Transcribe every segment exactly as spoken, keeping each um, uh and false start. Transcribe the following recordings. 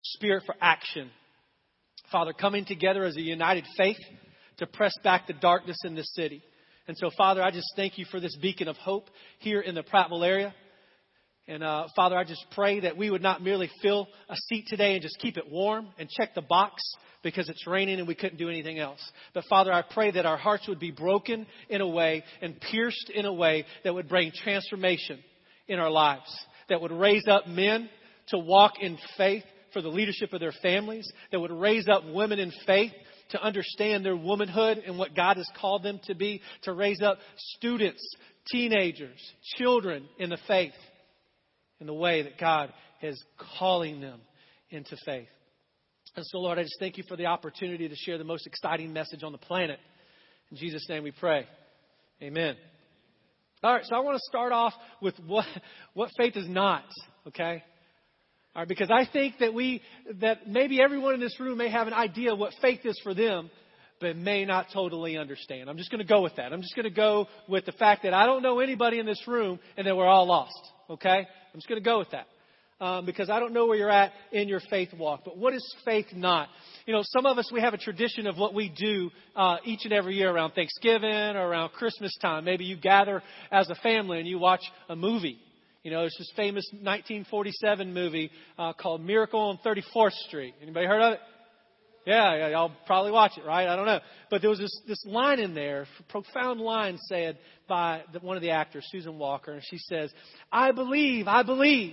spirit for action. Father, coming together as a united faith to press back the darkness in this city. And so, Father, I just thank you for this beacon of hope here in the Prattville area. And, uh, Father, I just pray that we would not merely fill a seat today and just keep it warm and check the box because it's raining and we couldn't do anything else. But, Father, I pray that our hearts would be broken in a way and pierced in a way that would bring transformation in our lives, that would raise up men to walk in faith for the leadership of their families, that would raise up women in faith to understand their womanhood and what God has called them to be, to raise up students, teenagers, children in the faith in the way that God is calling them into faith. And so, Lord, I just thank you for the opportunity to share the most exciting message on the planet. In Jesus' name we pray. Amen. All right, so I want to start off with what, what faith is not, okay? All right, because I think that we, that maybe everyone in this room may have an idea of what faith is for them, but may not totally understand. I'm just going to go with that. I'm just going to go with the fact that I don't know anybody in this room and that we're all lost, okay? I'm just going to go with that. Um, because I don't know where you're at in your faith walk. But what is faith not? You know, some of us, we have a tradition of what we do uh, each and every year around Thanksgiving or around Christmas time. Maybe you gather as a family and you watch a movie. You know, it's this famous nineteen forty-seven movie uh, called Miracle on thirty-fourth Street. Anybody heard of it? Yeah, yeah, y'all probably watch it, right? I don't know. But there was this, this line in there, profound line said by the, one of the actors, Susan Walker. And she says, I believe, I believe.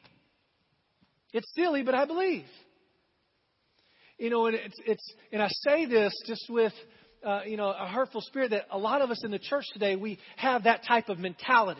It's silly, but I believe. You know, and it's, it's, and I say this just with, uh, you know, a hurtful spirit that a lot of us in the church today, we have that type of mentality.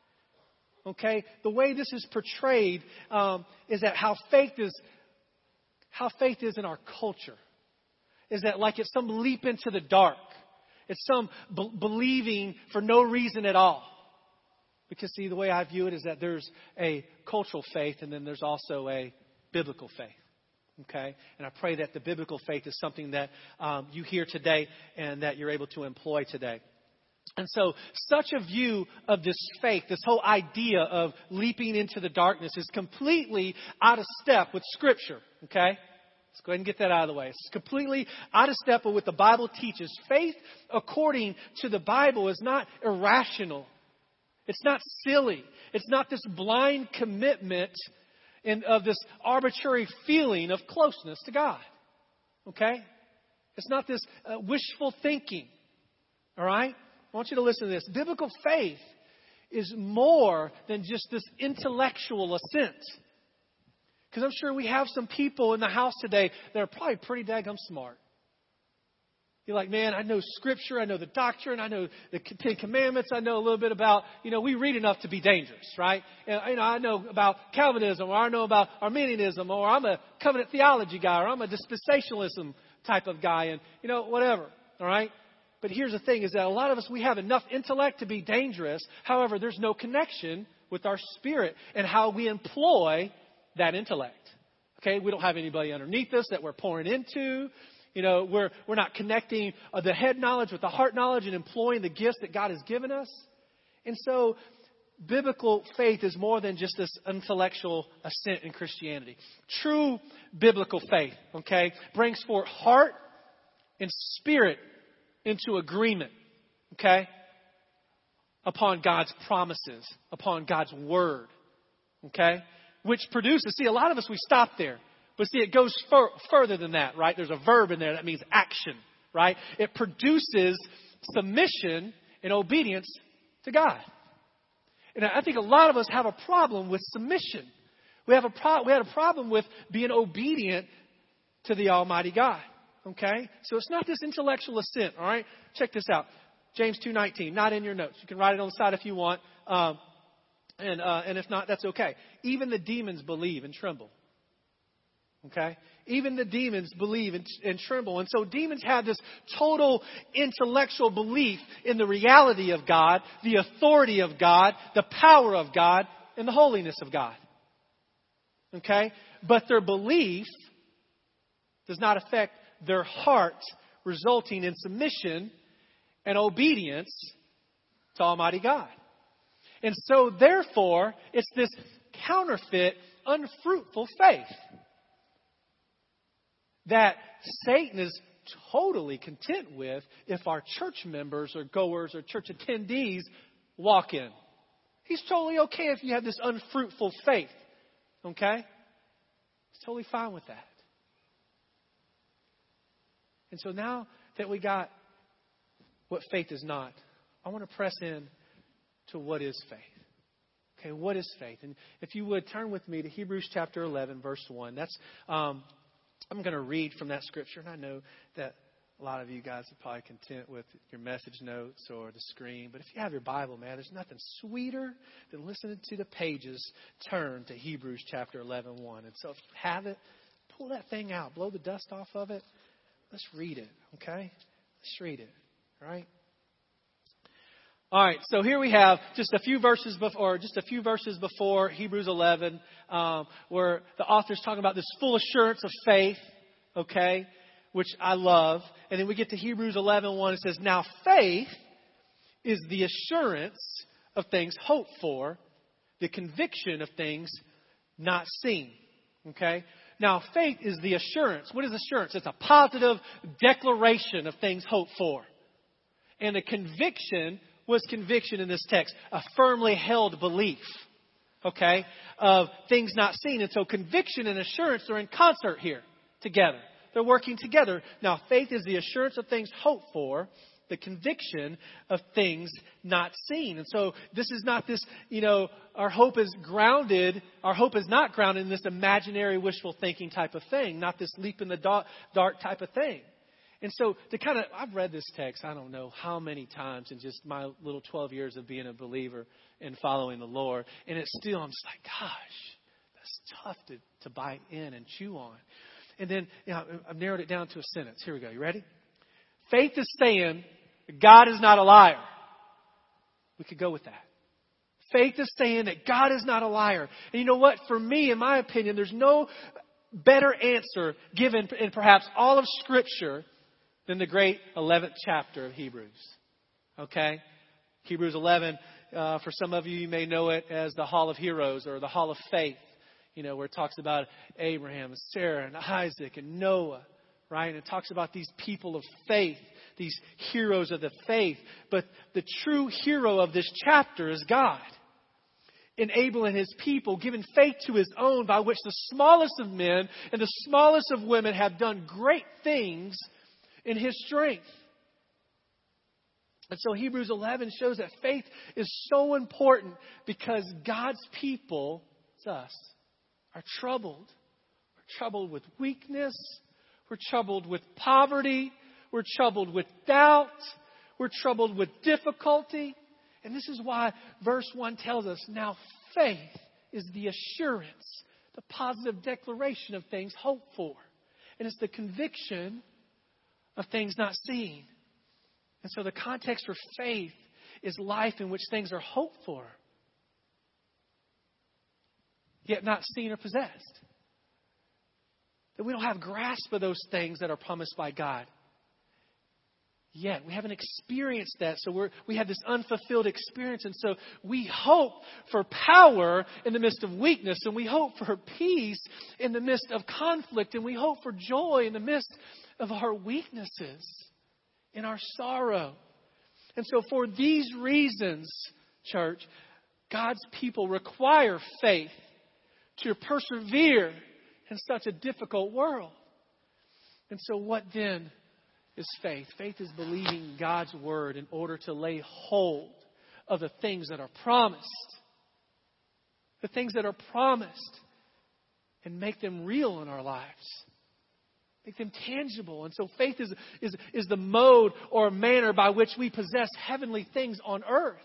Okay, the way this is portrayed um, is that how faith is, how faith is in our culture, is that like it's some leap into the dark, it's some b- believing for no reason at all. Because see, the way I view it is that there's a cultural faith and then there's also a biblical faith. Okay, and I pray that the biblical faith is something that um, you hear today and that you're able to employ today. And so such a view of this faith, this whole idea of leaping into the darkness is completely out of step with Scripture. Okay? Let's go ahead and get that out of the way. It's completely out of step with what the Bible teaches. Faith, according to the Bible, is not irrational. It's not silly. It's not this blind commitment in, of this arbitrary feeling of closeness to God. Okay? It's not this uh, wishful thinking. All right? I want you to listen to this. Biblical faith is more than just this intellectual assent. Because I'm sure we have some people in the house today that are probably pretty daggum smart. You're like, man, I know Scripture, I know the doctrine, I know the Ten Commandments, I know a little bit about, you know, we read enough to be dangerous, right? And, you know, I know about Calvinism, or I know about Arminianism, or I'm a covenant theology guy, or I'm a dispensationalism type of guy, and, you know, whatever, all right? But here's the thing, is that a lot of us, we have enough intellect to be dangerous. However, there's no connection with our spirit and how we employ that intellect. Okay, we don't have anybody underneath us that we're pouring into. You know, we're we're not connecting uh, the head knowledge with the heart knowledge and employing the gifts that God has given us. And so biblical faith is more than just this intellectual assent in Christianity. True biblical faith, okay, brings forth heart and spirit into agreement, okay, upon God's promises, upon God's word, okay, which produces, see, a lot of us, we stop there. But see, it goes fur- further than that, right? There's a verb in there that means action, right? It produces submission and obedience to God. And I think a lot of us have a problem with submission. We have a pro- we had a problem with being obedient to the Almighty God. Okay? So it's not this intellectual assent, all right? Check this out. James two nineteen, not in your notes. You can write it on the side if you want. Um, and uh, and if not, that's okay. Even the demons believe and tremble. Okay? Even the demons believe and, and tremble. And so demons have this total intellectual belief in the reality of God, the authority of God, the power of God, and the holiness of God. Okay? But their belief does not affect their heart, resulting in submission and obedience to Almighty God. And so, therefore, it's this counterfeit, unfruitful faith. that Satan is totally content with if our church members or goers or church attendees walk in. He's totally okay if you have this unfruitful faith. Okay? He's totally fine with that. And so now that we got what faith is not, I want to press in to what is faith. Okay, what is faith? And if you would turn with me to Hebrews chapter eleven, verse one. That's um, I'm going to read from that scripture, and I know that a lot of you guys are probably content with your message notes or the screen. But if you have your Bible, man, there's nothing sweeter than listening to the pages turn to Hebrews chapter eleven, one. And so if you have it, pull that thing out, blow the dust off of it. Let's read it, okay? Let's read it, all right? All right, so here we have just a few verses before, just a few verses before Hebrews eleven, um, where the author's talking about this full assurance of faith, okay, which I love. And then we get to Hebrews eleven, one. It says, now faith is the assurance of things hoped for, the conviction of things not seen, okay? Now faith is the assurance. What is assurance? It's a positive declaration of things hoped for. And the conviction was conviction in this text, a firmly held belief, okay, of things not seen. And so conviction and assurance are in concert here together. They're working together. Now, faith is the assurance of things hoped for, the conviction of things not seen. And so this is not this, you know, our hope is grounded, our hope is not grounded in this imaginary wishful thinking type of thing, not this leap in the dark type of thing. And so to kind of, I've read this text, I don't know how many times in just my little twelve years of being a believer and following the Lord. And it's still, I'm just like, gosh, that's tough to, to bite in and chew on. And then, you know, I've narrowed it down to a sentence. Here we go. You ready? Faith is saying God is not a liar. We could go with that. Faith is saying that God is not a liar. And you know what? For me, in my opinion, there's no better answer given in perhaps all of Scripture than the great eleventh chapter of Hebrews. Okay? Hebrews eleven, uh, for some of you, you may know it as the Hall of Heroes or the Hall of Faith. You know, where it talks about Abraham and Sarah and Isaac and Noah, right? And it talks about these people of faith, these heroes of the faith. But the true hero of this chapter is God, enabling His people, giving faith to His own, by which the smallest of men and the smallest of women have done great things in His strength. And so Hebrews eleven shows that faith is so important because God's people, it's us, are troubled. We're troubled with weakness. We're troubled with poverty. We're troubled with doubt. We're troubled with difficulty. And this is why verse one tells us, now faith is the assurance, the positive declaration of things hoped for. And it's the conviction of things not seen. And so the context for faith is life in which things are hoped for, yet not seen or possessed. That we don't have grasp of those things that are promised by God. Yet we haven't experienced that. So we're, we have this unfulfilled experience. And so we hope for power in the midst of weakness. And we hope for peace in the midst of conflict. And we hope for joy in the midst of our weaknesses, in our sorrow. And so for these reasons, church, God's people require faith to persevere in such a difficult world. And so what then is faith? Faith is believing God's word in order to lay hold of the things that are promised. The things that are promised and make them real in our lives. Make them tangible. And so faith is, is, is the mode or manner by which we possess heavenly things on earth.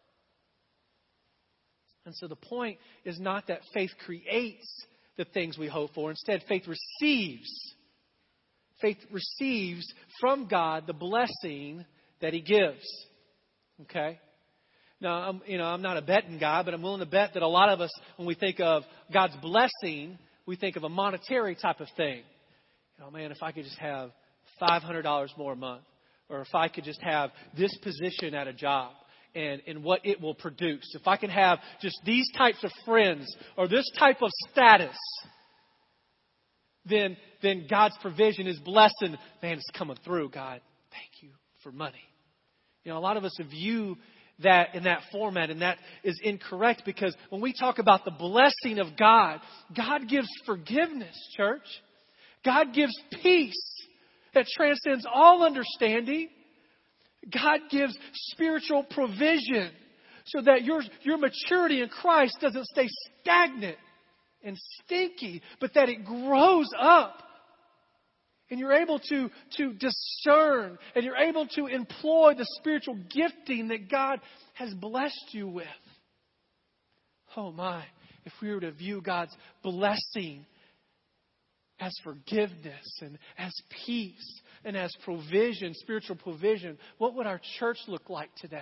And so the point is not that faith creates the things we hope for. Instead, faith receives. Faith receives from God the blessing that He gives. Okay? Now, I'm, you know, I'm not a betting guy, but I'm willing to bet that a lot of us, when we think of God's blessing, we think of a monetary type of thing. You know, man, if I could just have five hundred dollars more a month, or if I could just have this position at a job, and, and what it will produce. If I can have just these types of friends or this type of status, then, then God's provision, His blessing, man, it's coming through. God, thank you for money. You know, a lot of us view that in that format, and that is incorrect, because when we talk about the blessing of God, God gives forgiveness, church. God gives peace that transcends all understanding. God gives spiritual provision so that your, your maturity in Christ doesn't stay stagnant and stinky, but that it grows up. And you're able to, to discern, and you're able to employ the spiritual gifting that God has blessed you with. Oh my, if we were to view God's blessing as forgiveness and as peace and as provision, spiritual provision, what would our church look like today?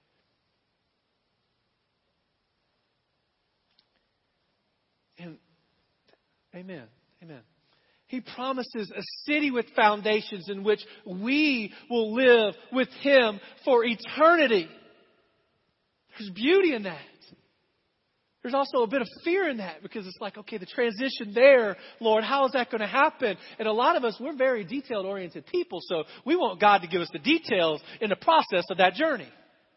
And amen, amen. He promises a city with foundations in which we will live with Him for eternity. There's beauty in that. There's also a bit of fear in that, because it's like, okay, the transition there, Lord, how is that going to happen? And a lot of us, we're very detail-oriented people, so we want God to give us the details in the process of that journey.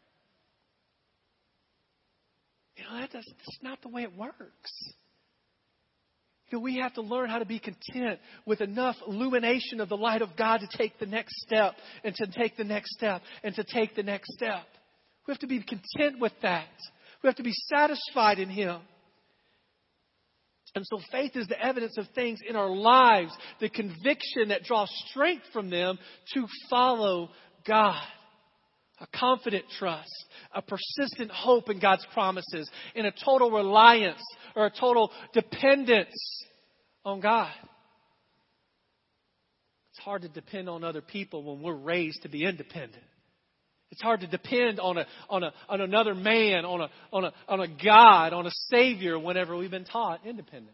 You know, that, that's, that's not the way it works. You know, we have to learn how to be content with enough illumination of the light of God to take the next step, and to take the next step, and to take the next step. We have to be content with that. We have to be satisfied in Him. And so faith is the evidence of things in our lives, the conviction that draws strength from them to follow God. A confident trust, a persistent hope in God's promises, and a total reliance or a total dependence on God. It's hard to depend on other people when we're raised to be independent. It's hard to depend on a on a on another man, on a on a on a God, on a Savior whenever we've been taught independence.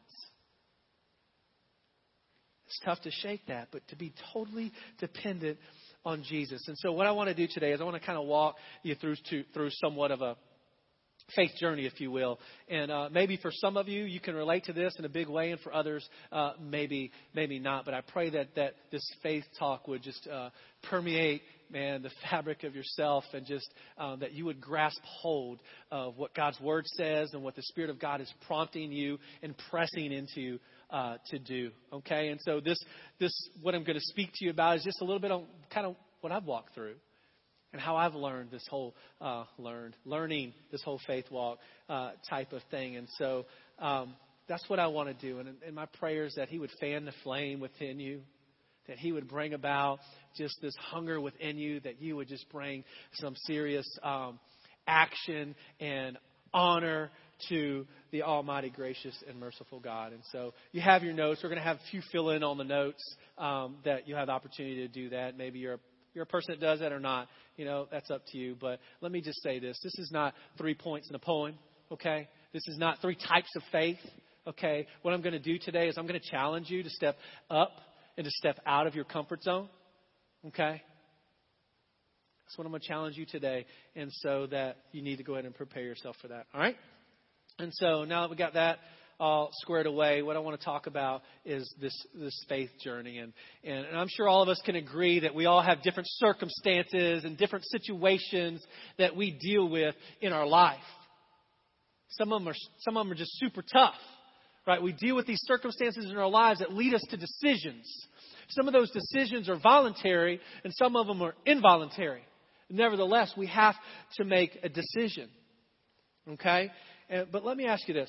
It's tough to shake that, but to be totally dependent on Jesus. And so what I want to do today is I want to kind of walk you through to, through somewhat of a faith journey, if you will. And uh, maybe for some of you, you can relate to this in a big way, and for others, uh, maybe maybe not. But I pray that, that this faith talk would just uh, permeate, man, the fabric of yourself, and just um, that you would grasp hold of what God's Word says and what the Spirit of God is prompting you and pressing into uh, to do. Okay? And so this, this what I'm going to speak to you about is just a little bit on kind of what I've walked through and how I've learned this whole, uh, learned, learning this whole faith walk uh, type of thing. And so um, that's what I want to do. And, and my prayer is that He would fan the flame within you, that He would bring about just this hunger within you, that you would just bring some serious um, action and honor to the almighty, gracious, and merciful God. And so you have your notes. We're going to have a few fill in on the notes um, that you have the opportunity to do that. Maybe you're a, you're a person that does that or not. You know, that's up to you. But let me just say this. This is not three points in a poem, okay? This is not three types of faith, okay? What I'm going to do today is I'm going to challenge you to step up and to step out of your comfort zone, okay? That's what I'm going to challenge you today. And so that you need to go ahead and prepare yourself for that, all right? And so now that we got that all squared away, what I want to talk about is this this faith journey. And, and, and I'm sure all of us can agree that we all have different circumstances and different situations that we deal with in our life. Some of them are, some of them are just super tough, right? We deal with these circumstances in our lives that lead us to decisions. Some of those decisions are voluntary and some of them are involuntary. Nevertheless, we have to make a decision. Okay? And, but let me ask you this.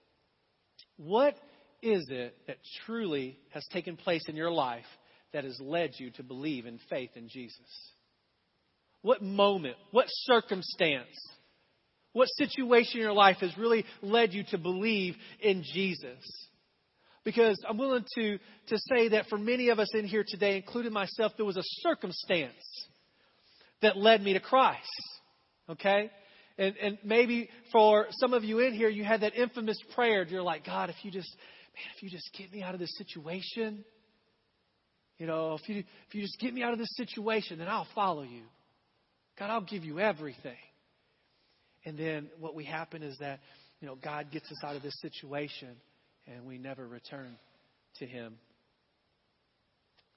What is it that truly has taken place in your life that has led you to believe in faith in Jesus? What moment, what circumstance, what situation in your life has really led you to believe in Jesus? Because I'm willing to, to say that for many of us in here today, including myself, there was a circumstance that led me to Christ. Okay? And, and maybe for some of you in here, you had that infamous prayer. You're like, God, if you just, man, if you just get me out of this situation, you know, if you, if you just get me out of this situation, then I'll follow you. God, I'll give you everything. And then what we happen is that, you know, God gets us out of this situation and we never return to Him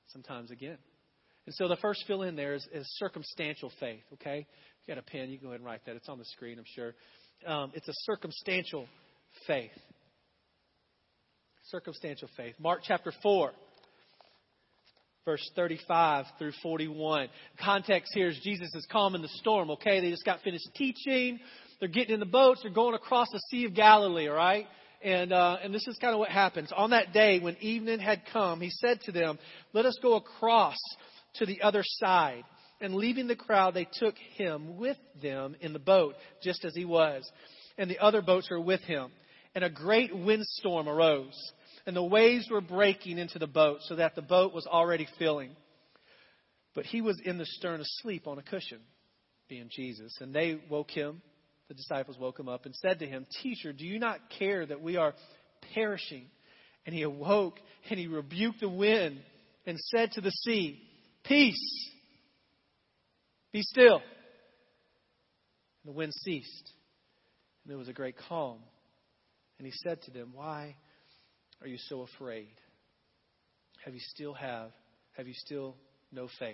sometimes again. And so the first fill in there is, is circumstantial faith, okay? If you got a pen, you can go ahead and write that. It's on the screen, I'm sure. Um, it's a circumstantial faith. Circumstantial faith. Mark chapter four, verse thirty-five through forty-one. Context here is Jesus is calming the storm, okay? They just got finished teaching. They're getting in the boats. They're going across the Sea of Galilee, all right? And uh, and this is kind of what happens. On that day, when evening had come, he said to them, "Let us go across to the other side." And leaving the crowd, they took him with them in the boat, just as he was. And the other boats were with him. And a great windstorm arose, and the waves were breaking into the boat, so that the boat was already filling. But he was in the stern asleep on a cushion, being Jesus. And they woke him, the disciples woke him up, and said to him, "Teacher, do you not care that we are perishing?" And he awoke, and he rebuked the wind, and said to the sea, "Peace, be still." And the wind ceased, and there was a great calm. And he said to them, "Why are you so afraid? Have you still have, have you still no faith?"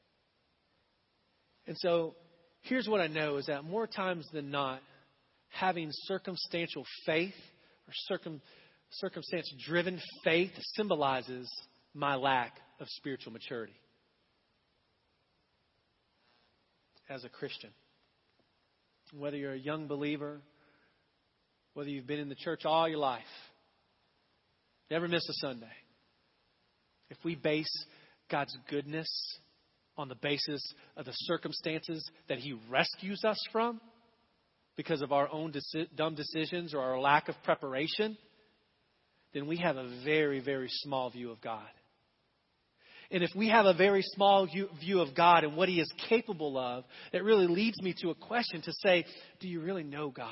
And so here's what I know is that more times than not, having circumstantial faith or circum, circumstance-driven faith symbolizes my lack of spiritual maturity as a Christian. Whether you're a young believer, whether you've been in the church all your life, never miss a Sunday. If we base God's goodness on the basis of the circumstances that He rescues us from because of our own deci- dumb decisions or our lack of preparation, then we have a very, very small view of God. And if we have a very small view of God and what He is capable of, it really leads me to a question to say, do you really know God?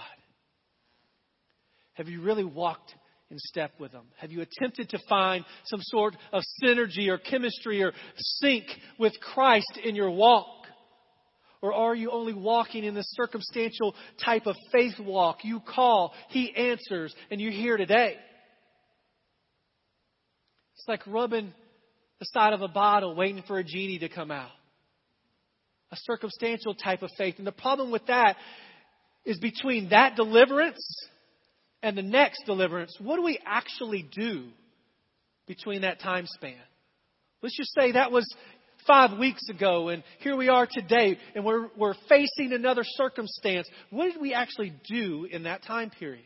Have you really walked in step with Him? Have you attempted to find some sort of synergy or chemistry or sync with Christ in your walk? Or are you only walking in this circumstantial type of faith walk? You call, He answers, and you're here today. It's like rubbing the side of a bottle waiting for a genie to come out. A circumstantial type of faith. And the problem with that is between that deliverance and the next deliverance, what do we actually do between that time span? Let's just say that was five weeks ago and here we are today and we're, we're facing another circumstance. What did we actually do in that time period?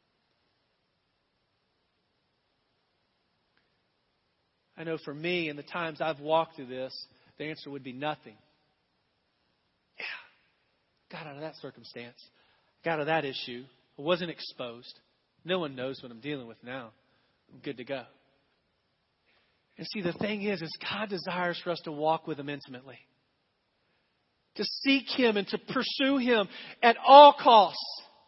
I know for me, in the times I've walked through this, the answer would be nothing. Yeah, got out of that circumstance. Got out of that issue. I wasn't exposed. No one knows what I'm dealing with now. I'm good to go. And see, the thing is, is God desires for us to walk with Him intimately. To seek Him and to pursue Him at all costs.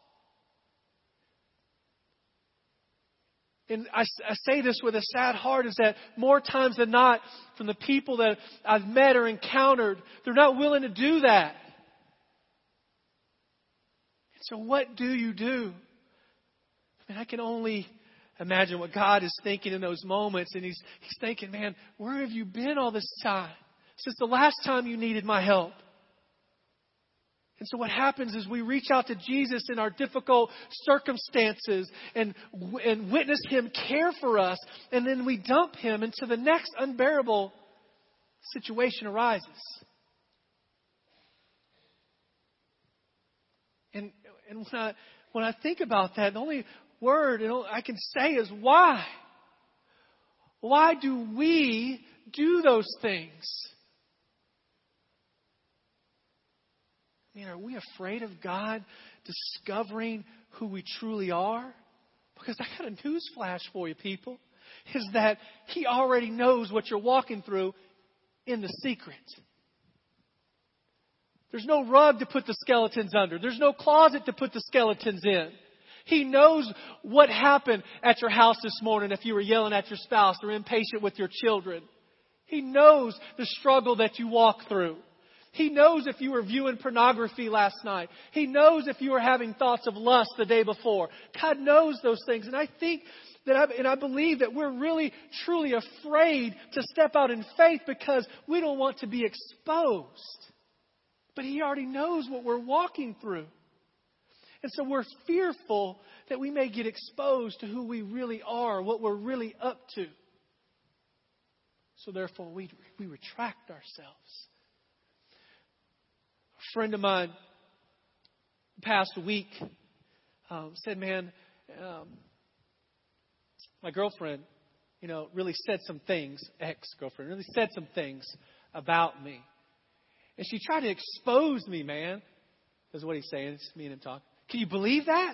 And I, I say this with a sad heart, is that more times than not, from the people that I've met or encountered, they're not willing to do that. And so what do you do? I mean, I can only imagine what God is thinking in those moments. And He's, he's thinking, man, where have you been all this time? Since the last time you needed my help. And so what happens is we reach out to Jesus in our difficult circumstances and, and witness Him care for us. And then we dump Him until the next unbearable situation arises. And, and when I, when I think about that, the only word I can say is why? Why do we do those things? I mean, are we afraid of God discovering who we truly are? Because I got a news flash for you, people. Is that He already knows what you're walking through in the secret. There's no rug to put the skeletons under. There's no closet to put the skeletons in. He knows what happened at your house this morning if you were yelling at your spouse or impatient with your children. He knows the struggle that you walk through. He knows if you were viewing pornography last night. He knows if you were having thoughts of lust the day before. God knows those things. And I think That I, and I believe that we're really, truly afraid to step out in faith because we don't want to be exposed. But He already knows what we're walking through. And so we're fearful that we may get exposed to who we really are, what we're really up to. So therefore, we, we retract ourselves. A friend of mine, past week, um, said, man, um, my girlfriend, you know, really said some things, ex-girlfriend, really said some things about me. And she tried to expose me, man. That's what he's saying. It's me and him talking. Can you believe that?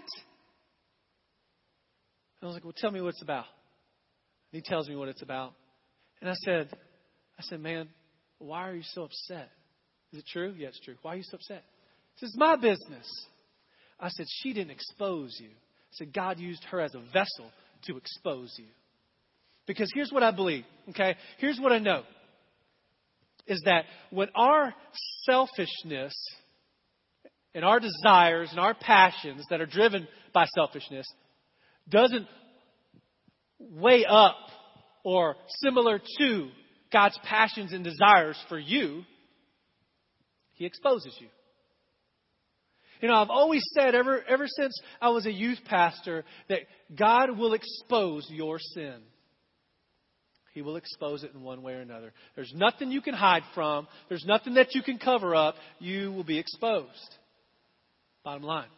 I was like, well, tell me what it's about. And he tells me what it's about. And I said, I said, man, why are you so upset? Is it true? Yeah, it's true. Why are you so upset? He says, it's my business. I said, she didn't expose you. I said, God used her as a vessel to expose you. Because here's what I believe, okay? Here's what I know. Is that when our selfishness and our desires and our passions that are driven by selfishness doesn't weigh up or similar to God's passions and desires for you, He exposes you. You know, I've always said ever, ever since I was a youth pastor that God will expose your sin. He will expose it in one way or another. There's nothing you can hide from. There's nothing that you can cover up. You will be exposed. Bottom line.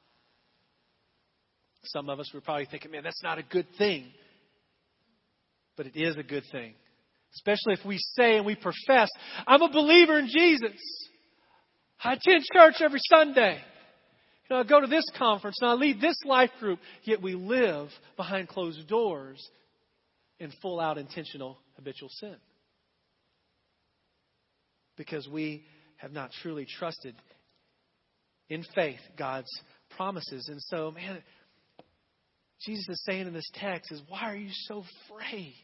Some of us were probably thinking, man, that's not a good thing. But it is a good thing. Especially if we say and we profess, I'm a believer in Jesus. I attend church every Sunday. You know, I go to this conference and I lead this life group. Yet we live behind closed doors in full out intentional habitual sin. Because we have not truly trusted in faith God's promises. And so, man, Jesus is saying in this text is, why are you so afraid?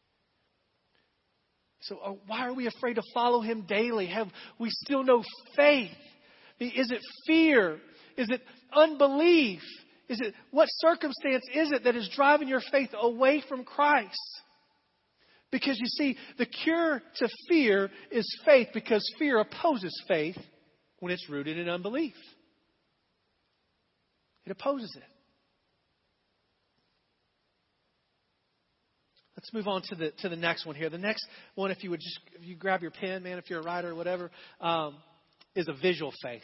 So uh, why are we afraid to follow Him daily? Have we still no faith? Is it fear? Is it unbelief? Is it what circumstance is it that is driving your faith away from Christ? Because you see, the cure to fear is faith, because fear opposes faith when it's rooted in unbelief. It opposes it. Let's move on to the to the next one here. The next one, if you would just if you grab your pen, man, if you're a writer or whatever, um, is a visual faith.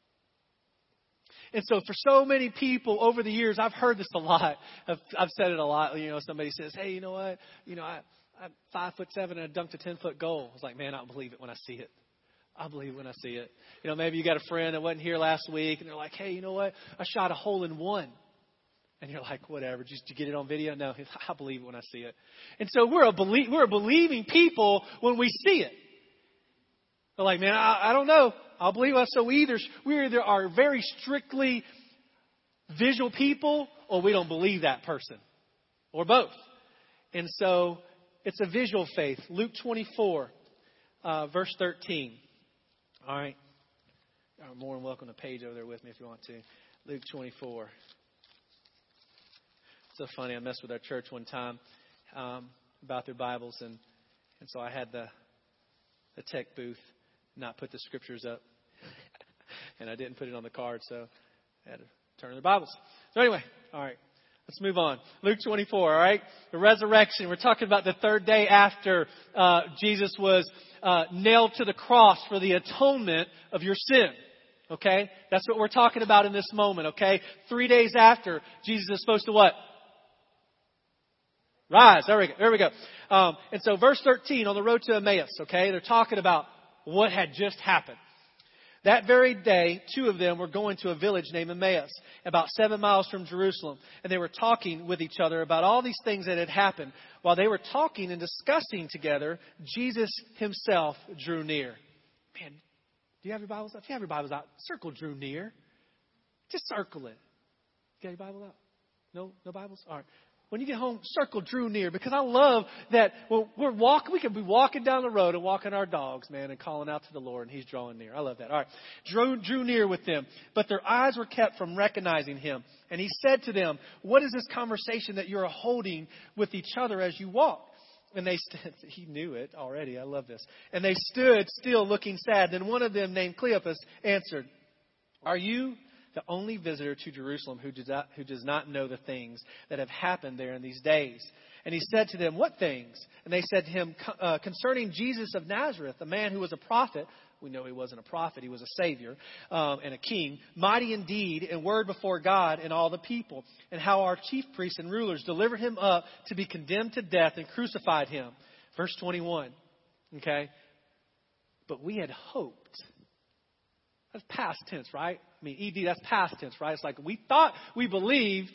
And so for so many people over the years, I've heard this a lot. I've, I've said it a lot. You know, somebody says, hey, you know what? You know, I, I'm five foot seven and I dunked a ten foot goal. I was like, man, I don't believe it when I see it. I believe it when I see it. You know, maybe you got a friend that wasn't here last week and they're like, hey, you know what? I shot a hole in one. And you're like, whatever, just to get it on video? No, I believe it when I see it. And so we're a, belie- we're a believing people when we see it. They're like, man, I, I don't know. I'll believe us. So we either, we either are very strictly visual people or we don't believe that person. Or both. And so it's a visual faith. Luke twenty-four, uh, verse thirteen. All right. You're more than welcome to page over there with me if you want to. Luke twenty-four. It's so funny. I messed with our church one time um, about their Bibles. And, and so I had the, the tech booth not put the scriptures up. And I didn't put it on the card, so I had to turn the Bibles. So anyway, all right, let's move on. Luke twenty-four, all right? The resurrection. We're talking about the third day after uh, Jesus was uh, nailed to the cross for the atonement of your sin. Okay? That's what we're talking about in this moment, okay? Three days after, Jesus is supposed to what? Rise. There we go. There we go. Um, and so verse thirteen, on the road to Emmaus, okay? They're talking about what had just happened. That very day, two of them were going to a village named Emmaus, about seven miles from Jerusalem. And they were talking with each other about all these things that had happened. While they were talking and discussing together, Jesus Himself drew near. Man, do you have your Bibles out? If you have your Bibles out, circle drew near. Just circle it. You got your Bible out? No, no Bibles? All right. when you get home, circle drew near, because I love that when we're walking, we can be walking down the road and walking our dogs, man, and calling out to the Lord, and He's drawing near. I love that. All right. Drew, drew near with them, but their eyes were kept from recognizing Him. And He said to them, what is this conversation that you're holding with each other as you walk? And they, st- he knew it already. I love this. And they stood still looking sad. Then one of them named Cleopas answered, are you the only visitor to Jerusalem who does not, who does not know the things that have happened there in these days? And He said to them, what things? And they said to Him, uh, concerning Jesus of Nazareth, a man who was a prophet. We know He wasn't a prophet. He was a Savior um, and a king, mighty in deed and word before God and all the people. And how our chief priests and rulers delivered Him up to be condemned to death and crucified Him. Verse twenty-one. Okay. But we had hoped. That's past tense, right? I mean, E D, that's past tense, right? It's like we thought we believed,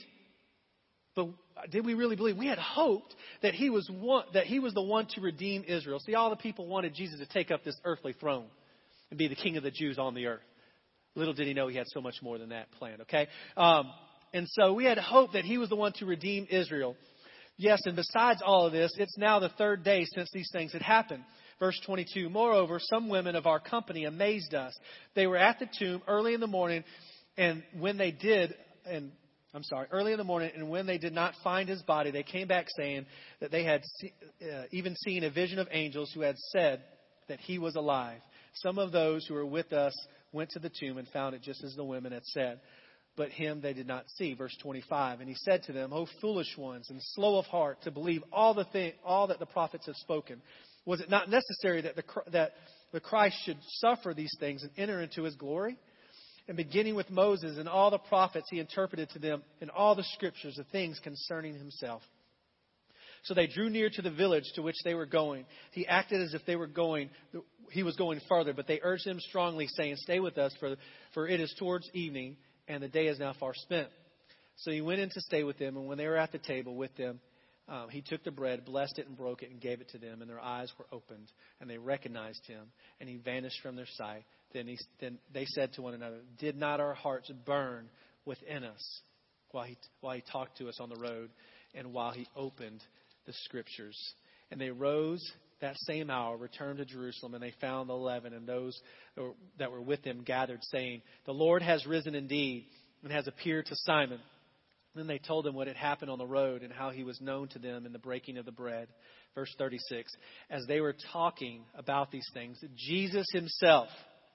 but did we really believe? We had hoped that he was one, that he was the one to redeem Israel. See, all the people wanted Jesus to take up this earthly throne and be the king of the Jews on the earth. Little did he know he had so much more than that planned, okay? Um, and so we had hoped that he was the one to redeem Israel. Yes, and besides all of this, it's now the third day since these things had happened. Verse twenty-two, moreover, some women of our company amazed us. They were at the tomb early in the morning, and when they did, and I'm sorry, early in the morning, and when they did not find his body, they came back saying that they had see, uh, even seen a vision of angels who had said that he was alive. Some of those who were with us went to the tomb and found it just as the women had said. But him they did not see. Verse twenty-five. And he said to them, O foolish ones, and slow of heart to believe all the thing, all that the prophets have spoken. Was it not necessary that the that the Christ should suffer these things and enter into His glory? And beginning with Moses and all the prophets, He interpreted to them in all the scriptures the things concerning Himself. So they drew near to the village to which they were going. He acted as if they were going, he was going further, but they urged him strongly, saying, stay with us, for, for it is towards evening, and the day is now far spent. So he went in to stay with them, and when they were at the table with them, um, he took the bread, blessed it, and broke it, and gave it to them. And their eyes were opened, and they recognized him, and he vanished from their sight. Then, he, then they said to one another, did not our hearts burn within us while he, while he talked to us on the road and while he opened the scriptures? And they rose that same hour, returned to Jerusalem, and they found the eleven and those that were with them gathered, saying, the Lord has risen indeed and has appeared to Simon. Then they told him what had happened on the road and how he was known to them in the breaking of the bread. Verse thirty-six, as they were talking about these things, Jesus himself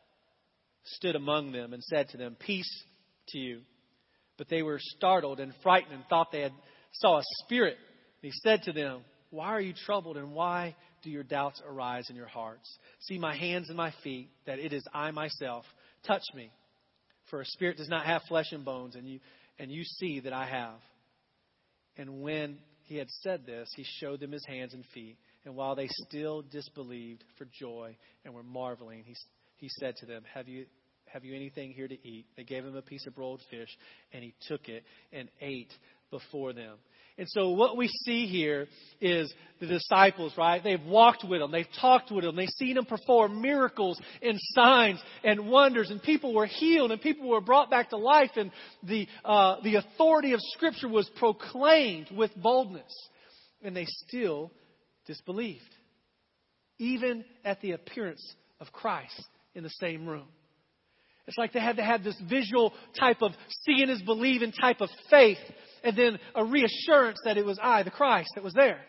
stood among them and said to them, peace to you. But they were startled and frightened and thought they had saw a spirit. And he said to them, why are you troubled, and why do your doubts arise in your hearts? See my hands and my feet, that it is I myself. Touch me, for a spirit does not have flesh and bones, and you and you see that I have. And when he had said this, he showed them his hands and feet. And while they still disbelieved for joy and were marveling, he he said to them, Have you have you anything here to eat? They gave him a piece of broiled fish, and he took it and ate before them. And so what we see here is the disciples, right? They've walked with him. They've talked with him. They've seen him perform miracles and signs and wonders. And people were healed and people were brought back to life. And the, uh, the authority of Scripture was proclaimed with boldness. And they still disbelieved. Even at the appearance of Christ in the same room. It's like they had to have this visual type of seeing is believing type of faith. And then a reassurance that it was I, the Christ, that was there.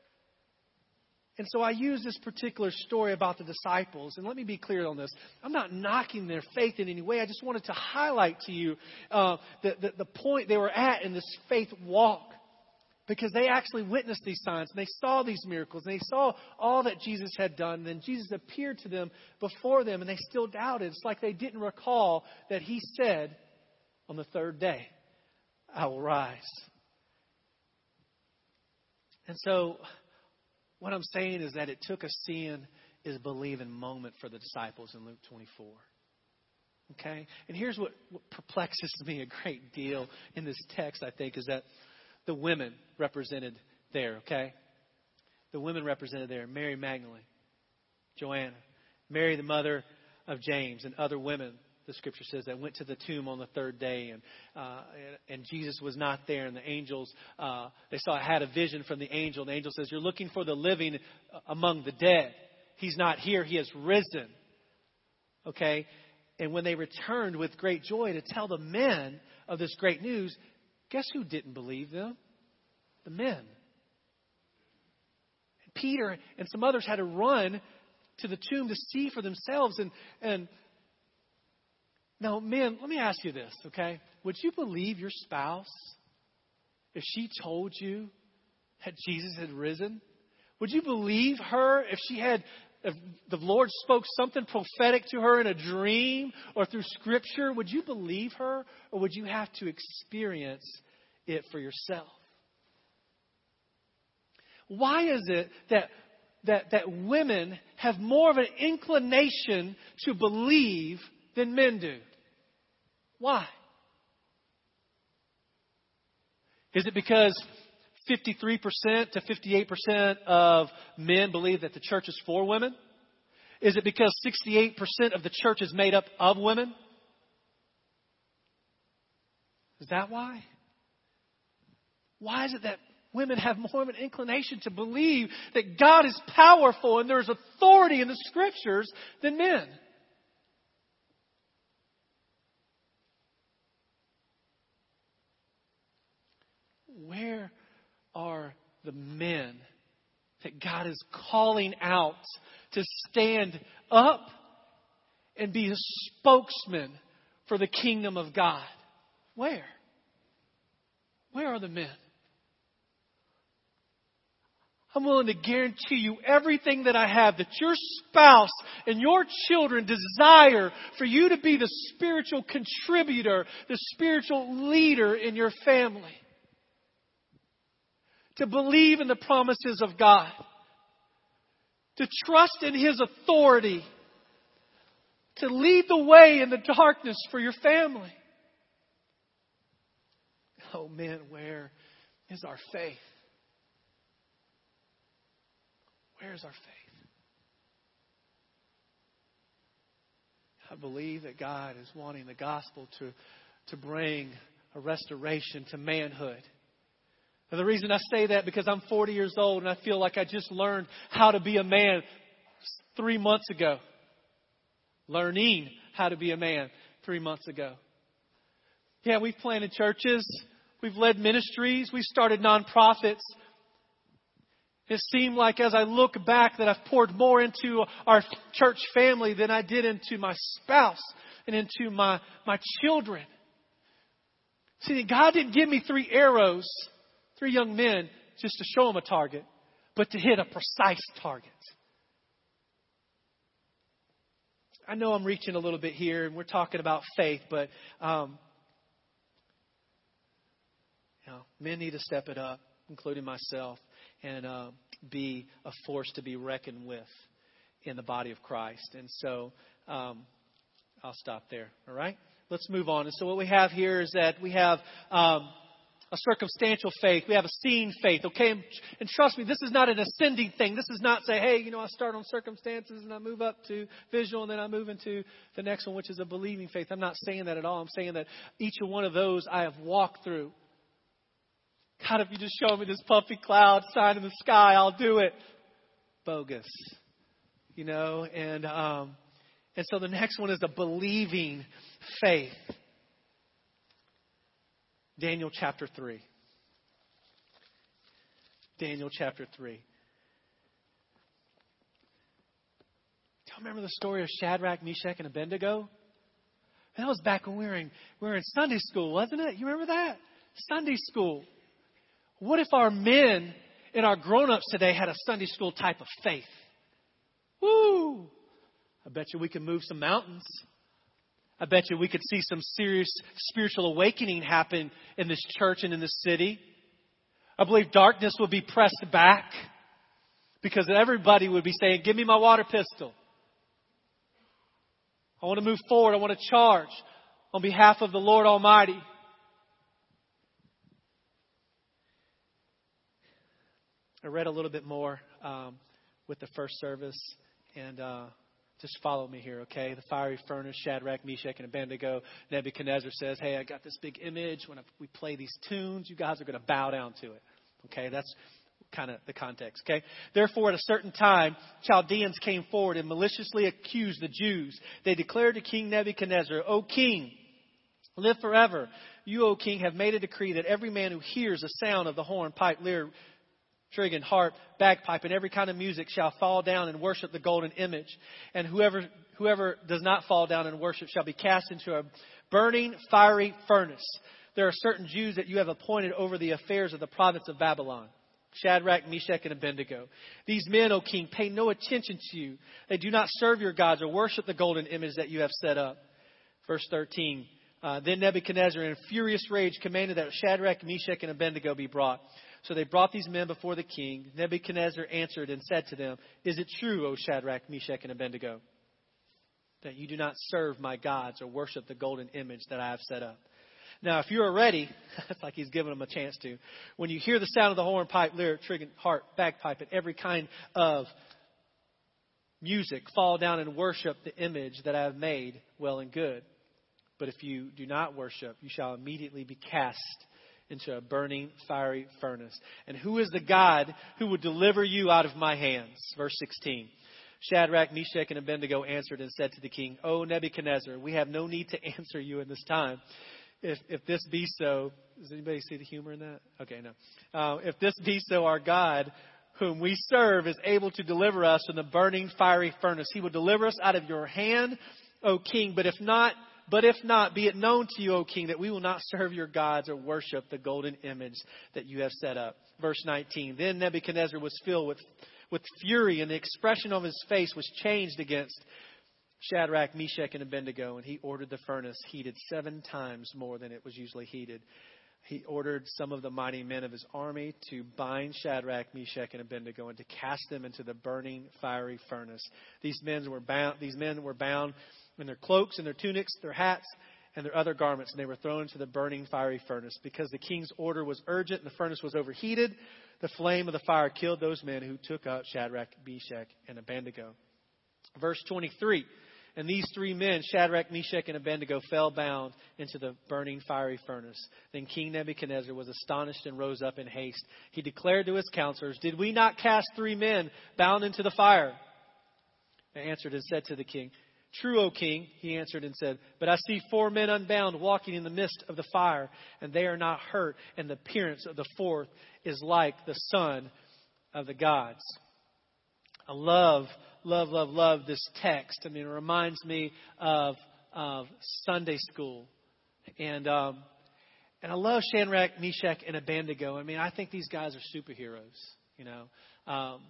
And so I use this particular story about the disciples. And let me be clear on this. I'm not knocking their faith in any way. I just wanted to highlight to you uh, the, the, the point they were at in this faith walk. Because they actually witnessed these signs. And they saw these miracles. And they saw all that Jesus had done. And then Jesus appeared to them before them. And they still doubted. It's like they didn't recall that he said on the third day, I will rise. And so what I'm saying is that it took a seeing is believing moment for the disciples in Luke twenty-four. Okay? And here's what, what perplexes me a great deal in this text, I think, is that the women represented there, okay? The women represented there. Mary Magdalene, Joanna, Mary the mother of James, and other women, the scripture says, that went to the tomb on the third day, and uh, and, and Jesus was not there, and the angels, uh, they saw, had a vision from the angel. The angel says, you're looking for the living among the dead. He's not here. He has risen. Okay? And when they returned with great joy to tell the men of this great news, guess who didn't believe them? The men. And Peter and some others had to run to the tomb to see for themselves. And, and now, men, let me ask you this, okay? Would you believe your spouse if she told you that Jesus had risen? Would you believe her if she had, if the Lord spoke something prophetic to her in a dream or through Scripture? Would you believe her, or would you have to experience it for yourself? Why is it that that that women have more of an inclination to believe than men do? Why? Is it because fifty-three percent to fifty-eight percent of men believe that the church is for women? Is it because sixty-eight percent of the church is made up of women? Is that why? Why is it that women have more of an inclination to believe that God is powerful and there's authority in the Scriptures than men? Where are the men that God is calling out to stand up and be a spokesman for the kingdom of God? Where? Where are the men? I'm willing to guarantee you everything that I have, that your spouse and your children desire for you to be the spiritual contributor, the spiritual leader in your family. To believe in the promises of God. To trust in His authority. To lead the way in the darkness for your family. Oh man, where is our faith? Where is our faith? I believe that God is wanting the gospel to, to bring a restoration to manhood. And the reason I say that because I'm forty years old and I feel like I just learned how to be a man three months ago. Learning how to be a man three months ago. Yeah, we've planted churches. We've led ministries. We've started nonprofits. It seemed like as I look back that I've poured more into our church family than I did into my spouse and into my, my children. See, God didn't give me three arrows, three young men, just to show them a target, but to hit a precise target. I know I'm reaching a little bit here and we're talking about faith, but um, you know, men need to step it up, including myself, and uh, be a force to be reckoned with in the body of Christ. And so um, I'll stop there. All right? Let's move on. And so what we have here is that we have um, a circumstantial faith. We have a seeing faith. Okay? And, and trust me, this is not an ascending thing. This is not say, hey, you know, I start on circumstances and I move up to visual and then I move into the next one, which is a believing faith. I'm not saying that at all. I'm saying that each one of those I have walked through. God, if you just show me this puffy cloud sign in the sky, I'll do it. Bogus. You know, and um, and so the next one is a believing faith. Daniel chapter three. Daniel chapter three. Do you remember the story of Shadrach, Meshach, and Abednego? That was back when we were in, we were in Sunday school, wasn't it? You remember that? Sunday school. What if our men and our grown-ups today had a Sunday school type of faith? Woo! I bet you we could move some mountains. I bet you we could see some serious spiritual awakening happen in this church and in this city. I believe darkness would be pressed back because everybody would be saying, give me my water pistol. I want to move forward. I want to charge on behalf of the Lord Almighty. I read a little bit more um, with the first service, and uh, Just follow me here, okay? The fiery furnace, Shadrach, Meshach, and Abednego. Nebuchadnezzar says, hey, I got this big image. When I, we play these tunes, you guys are going to bow down to it. Okay, that's kind of the context, okay? Therefore, at a certain time, Chaldeans came forward and maliciously accused the Jews. They declared to King Nebuchadnezzar, O king, live forever. You, O king, have made a decree that every man who hears the sound of the horn, pipe, lyre, trigon, harp, bagpipe, and every kind of music shall fall down and worship the golden image. And whoever whoever does not fall down and worship shall be cast into a burning, fiery furnace. There are certain Jews that you have appointed over the affairs of the province of Babylon. Shadrach, Meshach, and Abednego. These men, O king, pay no attention to you. They do not serve your gods or worship the golden image that you have set up. Verse thirteen. Uh, then Nebuchadnezzar, in furious rage, commanded that Shadrach, Meshach, and Abednego be brought. So they brought these men before the king. Nebuchadnezzar answered and said to them, Is it true, O Shadrach, Meshach, and Abednego, that you do not serve my gods or worship the golden image that I have set up? Now, if you are ready, it's like he's giving them a chance to. When you hear the sound of the horn, pipe, lyre, trigon, harp, bagpipe, and every kind of music, fall down and worship the image that I have made, well and good. But if you do not worship, you shall immediately be cast into a burning, fiery furnace. And who is the God who would deliver you out of my hands? Verse sixteen. Shadrach, Meshach, and Abednego answered and said to the king, O Nebuchadnezzar, we have no need to answer you in this time. If if this be so, does anybody see the humor in that? Okay, no. Uh, if this be so, our God, whom we serve, is able to deliver us from the burning, fiery furnace. He will deliver us out of your hand, O king. But if not, But if not, be it known to you, O king, that we will not serve your gods or worship the golden image that you have set up. Verse nineteen. Then Nebuchadnezzar was filled with, with fury, and the expression of his face was changed against Shadrach, Meshach, and Abednego. And he ordered the furnace heated seven times more than it was usually heated. He ordered some of the mighty men of his army to bind Shadrach, Meshach, and Abednego and to cast them into the burning, fiery furnace. These men were bound. These men were bound in their cloaks and their tunics, their hats, and their other garments, and they were thrown into the burning, fiery furnace. Because the king's order was urgent and the furnace was overheated, the flame of the fire killed those men who took up Shadrach, Meshach, and Abednego. Verse twenty-three. And these three men, Shadrach, Meshach, and Abednego, fell bound into the burning, fiery furnace. Then King Nebuchadnezzar was astonished and rose up in haste. He declared to his counselors, Did we not cast three men bound into the fire? They answered and said to the king, True, O king, he answered and said, but I see four men unbound walking in the midst of the fire, and they are not hurt, and the appearance of the fourth is like the son of the gods. I love, love, love, love this text. I mean, it reminds me of, of Sunday school. And um, and I love Shadrach, Meshach, and Abednego. I mean, I think these guys are superheroes, you know. Um,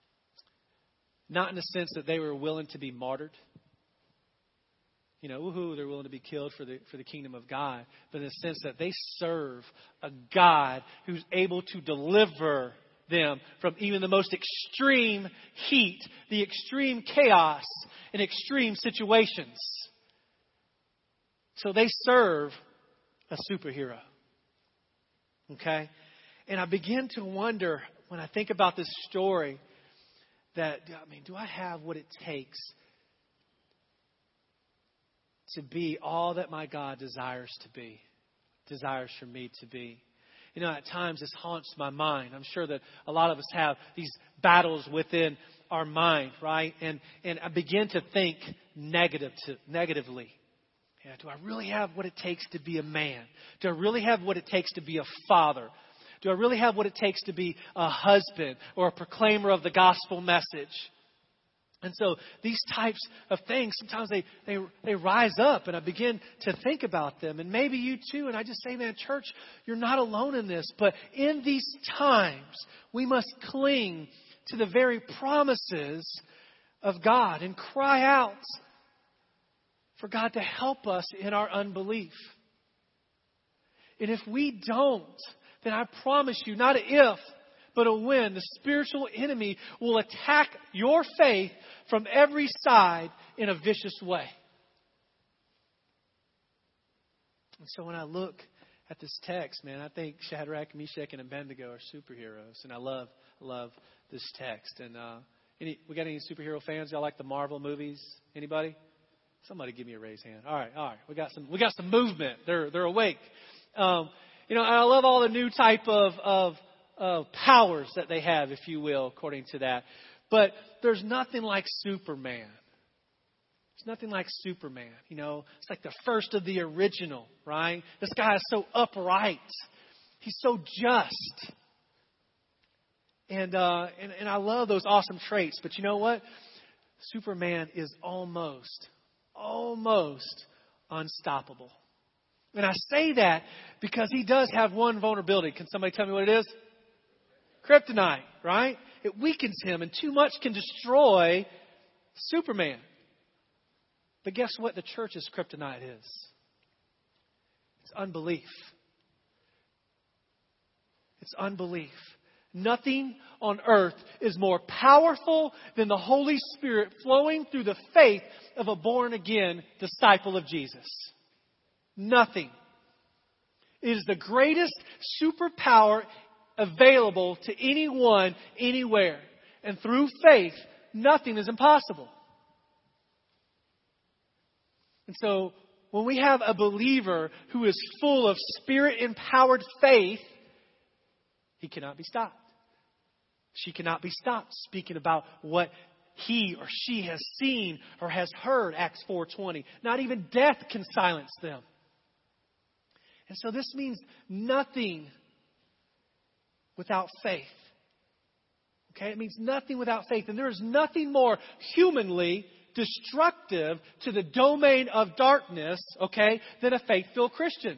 not in the sense that they were willing to be martyred. You know, woohoo, they're willing to be killed for the for the kingdom of God. But in the sense that they serve a God who's able to deliver them from even the most extreme heat, the extreme chaos, and extreme situations. So they serve a superhero. Okay? And I begin to wonder, when I think about this story, that, I mean, do I have what it takes to be all that my God desires to be, desires for me to be? You know, at times this haunts my mind. I'm sure that a lot of us have these battles within our mind, right? And and I begin to think negative to, negatively. Yeah, do I really have what it takes to be a man? Do I really have what it takes to be a father? Do I really have what it takes to be a husband or a proclaimer of the gospel message? And so these types of things, sometimes they, they they rise up, and I begin to think about them. And maybe you too. And I just say, man, church, you're not alone in this. But in these times, we must cling to the very promises of God and cry out for God to help us in our unbelief. And if we don't, then I promise you, not an if, but a when, the spiritual enemy will attack your faith from every side in a vicious way. And so when I look at this text, man, I think Shadrach, Meshach, and Abednego are superheroes. And I love, love this text. And, uh, Any, we got any superhero fans? Y'all like the Marvel movies? Anybody? Somebody give me a raised hand. All right, all right. We got some. We got some movement. They're they're awake. Um, you know, I love all the new type of of of powers that they have, if you will, according to that. But there's nothing like Superman. There's nothing like Superman. You know, it's like the first of the original, right? This guy is so upright. He's so just. And, uh, and and I love those awesome traits. But you know what? Superman is almost, almost unstoppable. And I say that because he does have one vulnerability. Can somebody tell me what it is? Kryptonite, right? It weakens him, and too much can destroy Superman. But guess what the church's kryptonite is? It's unbelief. It's unbelief. Nothing on earth is more powerful than the Holy Spirit flowing through the faith of a born-again disciple of Jesus. Nothing. It is the greatest superpower available to anyone, anywhere. And through faith, nothing is impossible. And so, when we have a believer who is full of Spirit-empowered faith, he cannot be stopped. She cannot be stopped speaking about what he or she has seen or has heard, Acts four twenty. Not even death can silence them. And so this means nothing without faith. Okay? It means nothing without faith. And there is nothing more humanly destructive to the domain of darkness, okay, than a faith-filled Christian.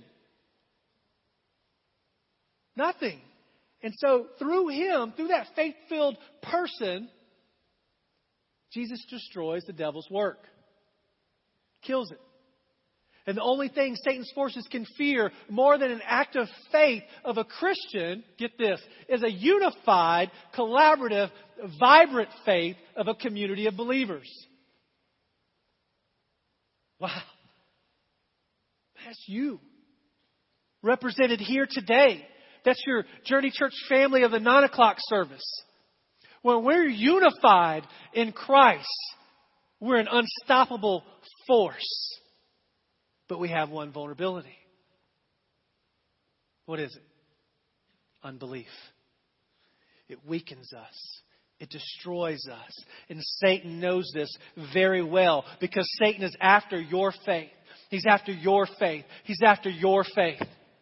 Nothing. And so through him, through that faith-filled person, Jesus destroys the devil's work. Kills it. And the only thing Satan's forces can fear more than an act of faith of a Christian, get this, is a unified, collaborative, vibrant faith of a community of believers. Wow. That's you. Represented here today. That's your Journey Church family of the nine o'clock service. When we're unified in Christ, we're an unstoppable force. But we have one vulnerability. What is it? Unbelief. It weakens us. It destroys us. And Satan knows this very well because Satan is after your faith. He's after your faith. He's after your faith.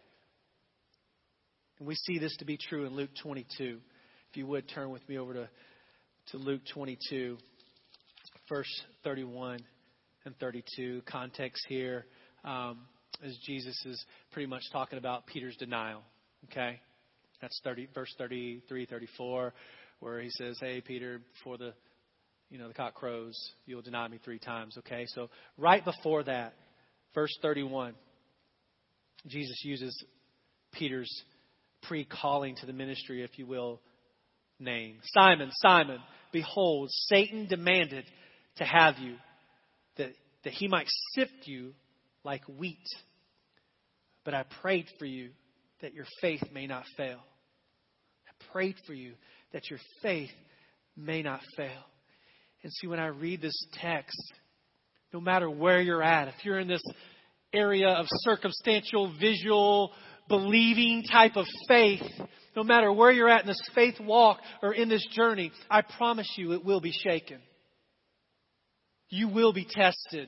And we see this to be true in Luke twenty-two. If you would turn with me over to, to Luke twenty-two, verse thirty-one and thirty-two. Context here um, as Jesus is pretty much talking about Peter's denial. Okay? That's thirty, verse thirty-three, thirty-four, where he says, hey, Peter, before the, you know, the cock crows, you'll deny me three times. Okay? So right before that, verse thirty-one, Jesus uses Peter's pre-calling to the ministry, if you will, name. Simon, Simon, behold, Satan demanded to have you, that, that he might sift you like wheat. But I prayed for you that your faith may not fail. I prayed for you that your faith may not fail. And see, when I read this text, no matter where you're at, if you're in this area of circumstantial, visual, believing type of faith, no matter where you're at in this faith walk or in this journey, I promise you it will be shaken. You will be tested.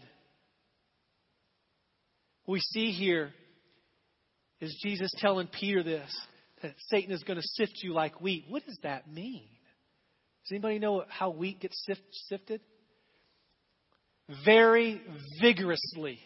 What we see here is Jesus telling Peter this, that Satan is going to sift you like wheat. What does that mean? Does anybody know how wheat gets sift, sifted? Very vigorously.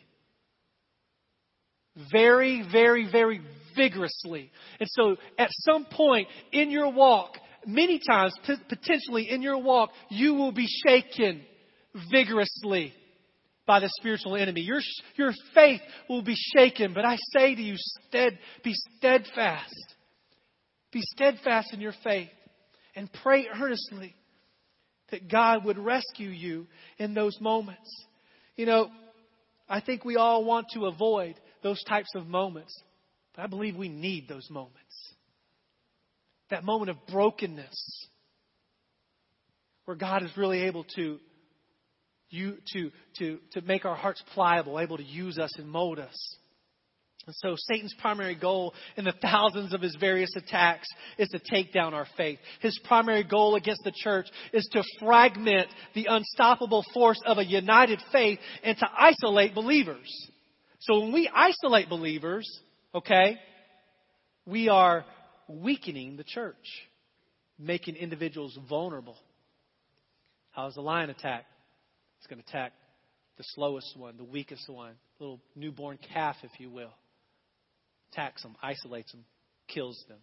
Very, very, very vigorously. And so at some point in your walk, many times, p- potentially in your walk, you will be shaken vigorously by the spiritual enemy. Your, your faith will be shaken. But I say to you, stead, be steadfast. Be steadfast in your faith. And pray earnestly that God would rescue you in those moments. You know, I think we all want to avoid those types of moments. But I believe we need those moments. That moment of brokenness. where God is really able to, you, to, to, to make our hearts pliable, able to use us and mold us. And so Satan's primary goal in the thousands of his various attacks is to take down our faith. His primary goal against the church is to fragment the unstoppable force of a united faith and to isolate believers. So when we isolate believers, okay, we are weakening the church, making individuals vulnerable. How does the lion attack? It's going to attack the slowest one, the weakest one, little newborn calf, if you will. Attacks them, isolates them, kills them.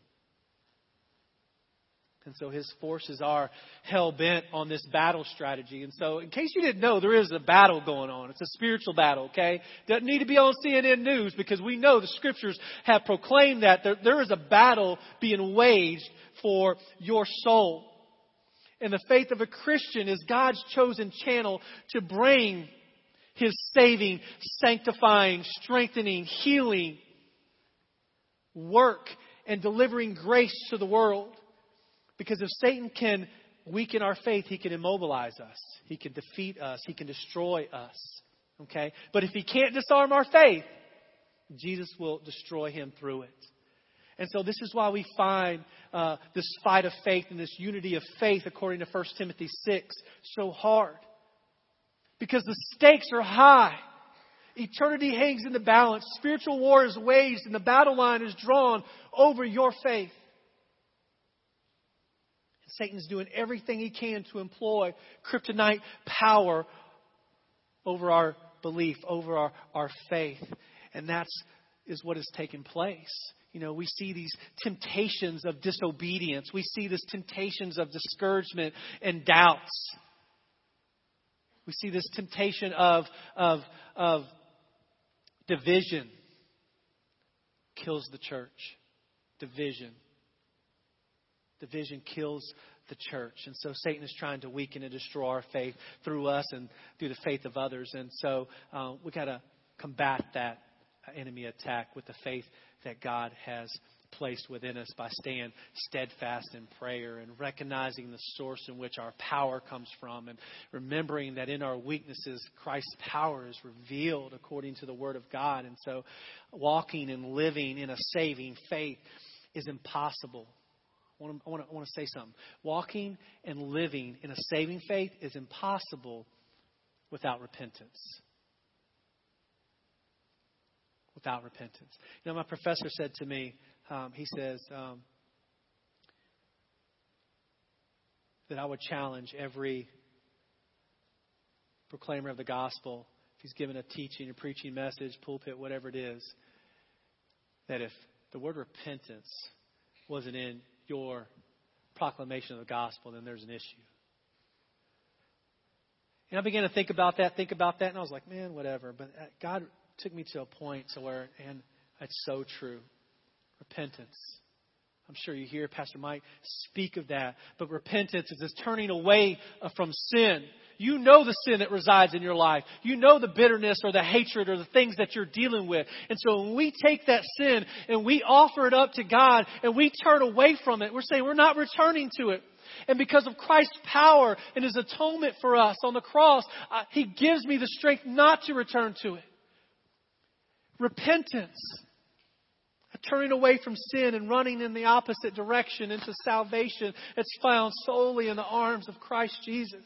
And so his forces are hell-bent on this battle strategy. And so in case you didn't know, there is a battle going on. It's a spiritual battle, okay? Doesn't need to be on C N N News because we know the scriptures have proclaimed that there, there is a battle being waged for your soul. And the faith of a Christian is God's chosen channel to bring His saving, sanctifying, strengthening, healing work and delivering grace to the world. Because if Satan can weaken our faith, he can immobilize us. He can defeat us. He can destroy us. Okay? But if he can't disarm our faith, Jesus will destroy him through it. And so this is why we find uh, this fight of faith and this unity of faith, according to First Timothy six, so hard. Because the stakes are high. Eternity hangs in the balance. Spiritual war is waged and the battle line is drawn over your faith. And Satan's doing everything he can to employ kryptonite power over our belief, over our, our faith. And that's is what has taken place. You know, we see these temptations of disobedience. We see these temptations of discouragement and doubts. We see this temptation of, of, of division. Kills the church. Division. Division kills the church. And so Satan is trying to weaken and destroy our faith through us and through the faith of others. And so uh, we got to combat that enemy attack with the faith that God has placed within us by staying steadfast in prayer and recognizing the source in which our power comes from and remembering that in our weaknesses, Christ's power is revealed according to the Word of God. And so walking and living in a saving faith is impossible. I want to, I want to, I want to say something. Walking and living in a saving faith is impossible without repentance. Without repentance. You know, my professor said to me, um, he says um, that I would challenge every proclaimer of the gospel, if he's given a teaching, a preaching message, pulpit, whatever it is, that if the word repentance wasn't in your proclamation of the gospel, then there's an issue. And I began to think about that, think about that, and I was like, man, whatever. But God took me to a point to where, and it's so true. Repentance. I'm sure you hear Pastor Mike speak of that. But repentance is this turning away from sin. You know the sin that resides in your life. You know the bitterness or the hatred or the things that you're dealing with. And so when we take that sin and we offer it up to God and we turn away from it, we're saying we're not returning to it. And because of Christ's power and His atonement for us on the cross, uh, He gives me the strength not to return to it. Repentance. Turning away from sin and running in the opposite direction into salvation that's found solely in the arms of Christ Jesus.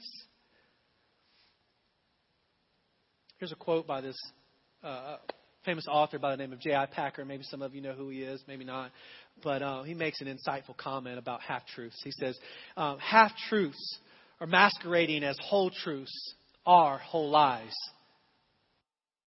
Here's a quote by this uh, famous author by the name of J I Packer. Maybe some of you know who he is, maybe not. But uh, he makes an insightful comment about half-truths. He says, um, half-truths are masquerading as whole truths are whole lies.